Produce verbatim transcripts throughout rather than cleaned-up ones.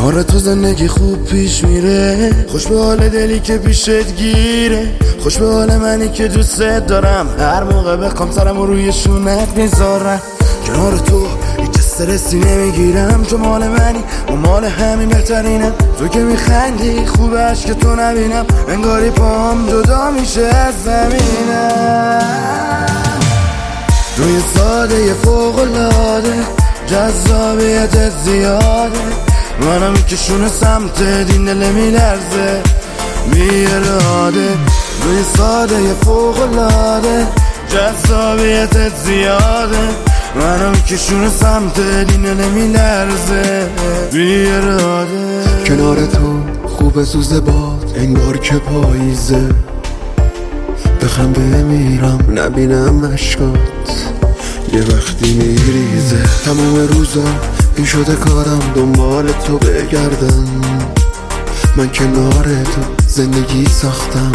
کنار تو زندگی خوب پیش میره، خوش به حال دلی که پیشت گیره، خوش به حال منی که دوست دارم، هر موقع بخوام سرمو روی شونت میذارم. کنار تو هیچ استرسی نمیگیرم، چون مال منی و مال همین بهترینم. تو که میخندی خوب عشق تو نبینم، انگاری پاهم جدا میشه از زمینم. روی ساده یه فوق‌العاده، جذابیت زیاده، منم میکشونه سمت دین دل میلرزه بی اراده. روی ساده یه فوق‌العاده، جذابیت زیاده، منم میکشونه سمت دین دل میلرزه بی اراده. کنار تو خوب سوزه باد، انگار که پاییزه، بخم بمیرم نبینم مشکات یه وقتی میریزه. تمام روزا این شده کارم دنبال تو بگردم، من کنار تو زندگی ساختم،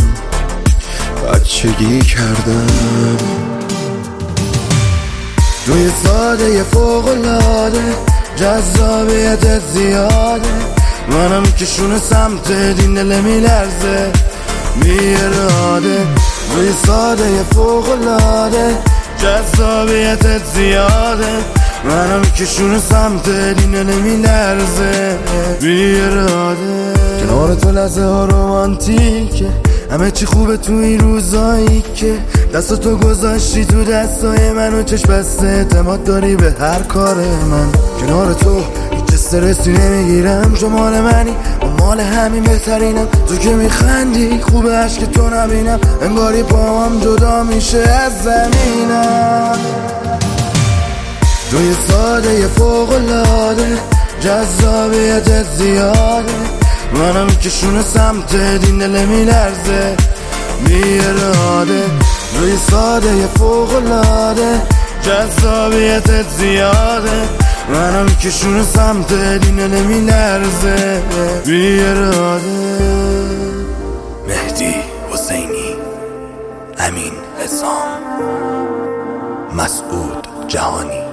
بچگی کردم. روی ساده یه فوق‌العاده، جذابیت زیاده، منم کشونه سمت دین دل میلرزه بی اراده. روی ساده یه فوق‌العاده، جذابیت زیاده، منم کشونه سمت دین دل میلرزه بی اراده. کنار تو لحظه ها رومانتیکه، همه چی خوبه تو این روزایی که دست تو گذاشتی تو دستای من و چشم بسته اعتماد داری به هر کار من. کنار تو هیچ استرسی نمیگیرم، چون مال منی و مال همین بهترینم. تو که میخندی خوب عشق تو نبینم، انگاری پاهم جدا میشه از زمینم. روی ساده یه فوق‌العاده، جذابیت زیاده، منم کشونه سمت دین دل میلرزه بی اراده. روی ساده یه فوق‌العاده، جذابیت زیاده، منم کشونه سمت دین دل میلرزه بی اراده. مهدی حسینی، امین حسام، مسعود جهانی.